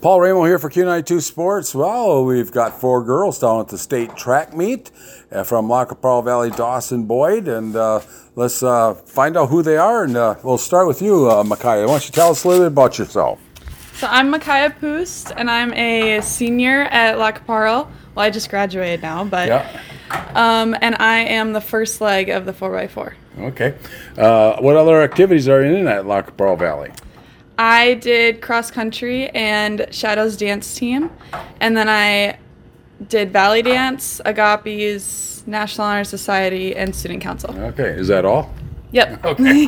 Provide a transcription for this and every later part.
Paul Ramo here for Q92 Sports. Well, we've got 4 girls down at the state track meet from La Caparra Valley, Dawson Boyd, and let's find out who they are, and we'll start with you, Micaiah. Why don't you tell us a little bit about yourself? So I'm Micaiah Poost, and I'm a senior at La Caparra. Well, I just graduated now, but and I am the first leg of the 4x4. Okay. What other activities are you in at La Caparra Valley? I did cross country and Shadows dance team, and then I did Valley Dance, Agape's, National Honor Society, and Student Council. Okay. Is that all? Yep. Okay.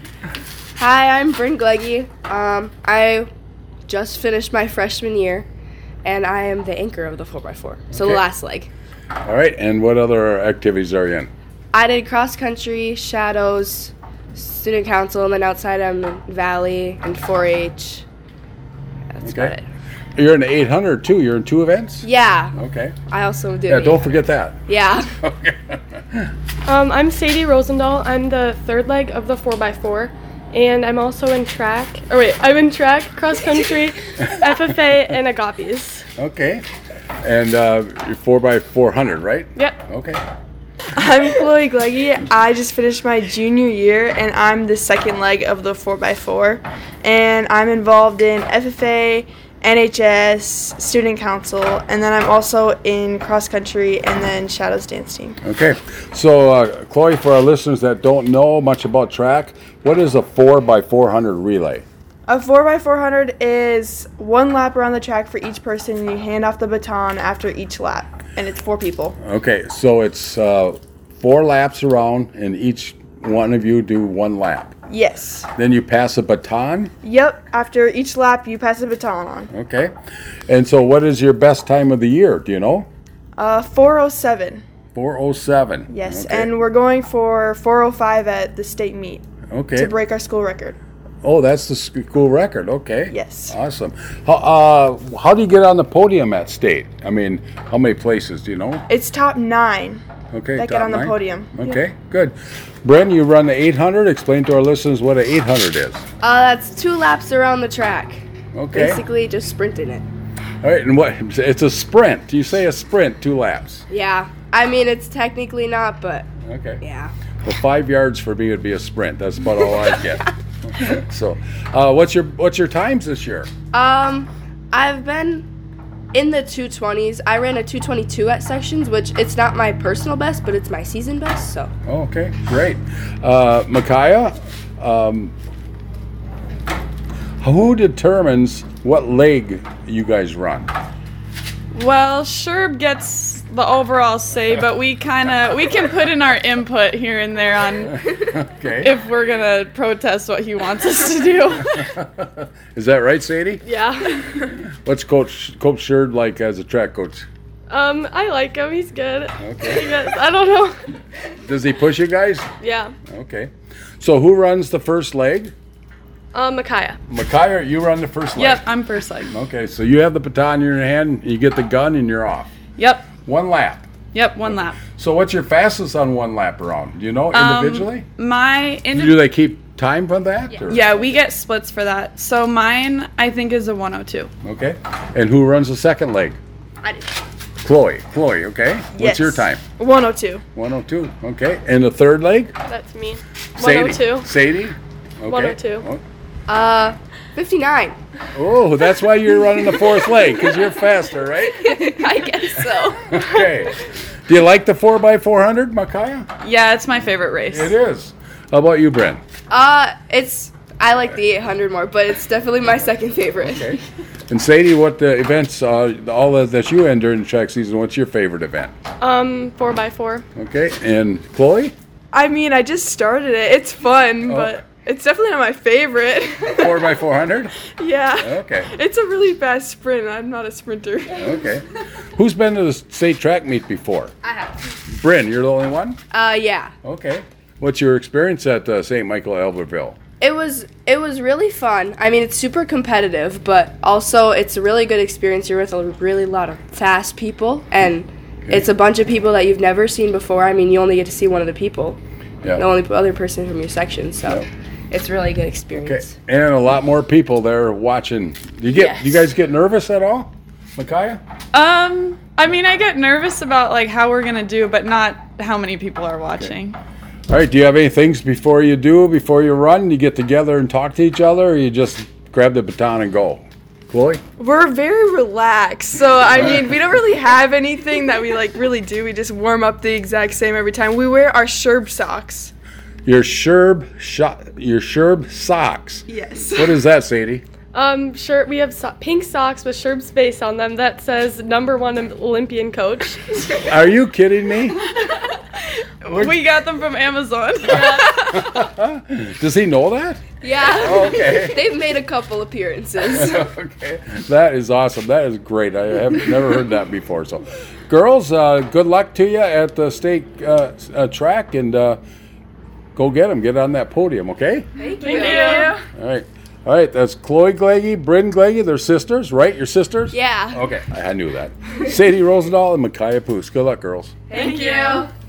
Hi, I'm Bryn Gleggy. I just finished my freshman year, and I am the anchor of the 4x4, so the last leg. All right, and what other activities are you in? I did cross country, Shadows, Student Council, and then outside I'm in Valley and 4-H. That's about it. You're in the 800 too. You're in 2 events? Yeah. Okay. I also did. Yeah, don't forget that. Yeah. Okay. I'm Sadie Rosendahl. I'm the third leg of the 4x4, and I'm also in track. I'm in track, cross country, FFA, and Agape's. Okay. And you're 4x400, right? Yep. Okay. I'm Chloe Gleggy. I just finished my junior year, and I'm the second leg of the 4x4. And I'm involved in FFA, NHS, Student Council, and then I'm also in cross country and then Shadows dance team. Okay. So, Chloe, for our listeners that don't know much about track, what is a 4x400 relay? A 4x400 is 1 lap around the track for each person, and you hand off the baton after each lap, and it's 4 people. Okay, so it's 4 laps around, and each one of you do 1 lap. Yes. Then you pass a baton? Yep. After each lap, you pass the baton on. Okay. And so what is your best time of the year? Do you know? 4:07. 4:07. Yes, Okay. and we're going for 4:05 at the state meet Okay. to break our school record. Oh, that's the school record. Okay. Yes. Awesome. How do you get on the podium at state? I mean, how many places do you know? It's top 9 Okay. that get top on the 9? podium. Okay, good. Bren, you run the 800. Explain to our listeners what an 800 is. That's 2 laps around the track. Okay. Basically, just sprinting it. All right, and what? It's a sprint. You say a sprint, 2 laps. Yeah. I mean, it's technically not, but Okay. yeah. Well, 5 yards for me would be a sprint. That's about all I get. Okay. So, what's your times this year? I've been in the 220s. I ran a 222 at sections, which it's not my personal best, but it's my season best. So. Okay, great. Micaiah, who determines what leg you guys run? Well, Sherb gets the overall say, but we can put in our input here and there on Okay. if we're gonna protest what he wants us to do. Is that right, Sadie? Yeah. What's Coach Sherd like as a track coach? I like him. He's good. Okay. I don't know. Does he push you guys? Yeah. Okay. So who runs the first leg? Micaiah. Micaiah, you run the first leg. Yep, I'm first leg. Okay, so you have the baton in your hand, you get the gun, and you're off. Yep. 1 lap. Yep, 1 lap. So what's your fastest on 1 lap around? Do you know individually? Do they keep time for that? Yeah. or- Yeah, we get splits for that. So mine, I think, is a 102. Okay. And who runs the second leg? I did. Chloe, okay. What's Yes. your time? 102. 102. Okay. And the third leg? That's me. Sadie. 102. Sadie? Okay. 102. 59. Oh, that's why you're running the 4th leg, because you're faster, right? I guess so. Okay. Do you like the 4x400, Micaiah? Yeah, it's my favorite race. It is. How about you, Brent? I like the 800 more, but it's definitely my second favorite. Okay. And Sadie, what the events, all that you enter in track season, what's your favorite event? 4x4. Okay. And Chloe? I mean, I just started it. It's fun, but it's definitely not my favorite. 4x400? Yeah. Okay. It's a really fast sprint. I'm not a sprinter. Okay. Who's been to the state track meet before? I have. Bryn, you're the only one? Yeah. Okay. What's your experience at St. Michael Albertville? It was really fun. I mean, it's super competitive, but also it's a really good experience. You're with a really lot of fast people, and it's a bunch of people that you've never seen before. I mean, you only get to see one of the people, Yeah. the only other person from your section. So, it's really a good Okay. experience. And a lot more people there watching. Do Yes. you guys get nervous at all, Micaiah? I mean, I get nervous about like how we're gonna do, but not how many people are watching. All right. Do you have any things before you run? You get together and talk to each other, or you just grab the baton and go? Chloe? We're very relaxed, so I mean, we don't really have anything that we like really do. We just warm up the exact same every time. We wear our Sherb socks. Your Sherb socks. Yes. What is that, Sadie? Shirt. We have pink socks with Sherb's face on them that says #1 Olympian coach. Are you kidding me? We got them from Amazon. Does he know that? Yeah. Okay. They've made a couple appearances. Okay. That is awesome. That is great. I have never heard that before. So, girls, good luck to you at the state track, and go get them. Get on that podium, okay? Thank Thank you. All right. All right. That's Chloe Glaggy, Bryn Glaggy. They're sisters, right? Your sisters? Yeah. Okay. I knew that. Sadie Rosendahl and Micaiah Poos. Good luck, girls. Thank you.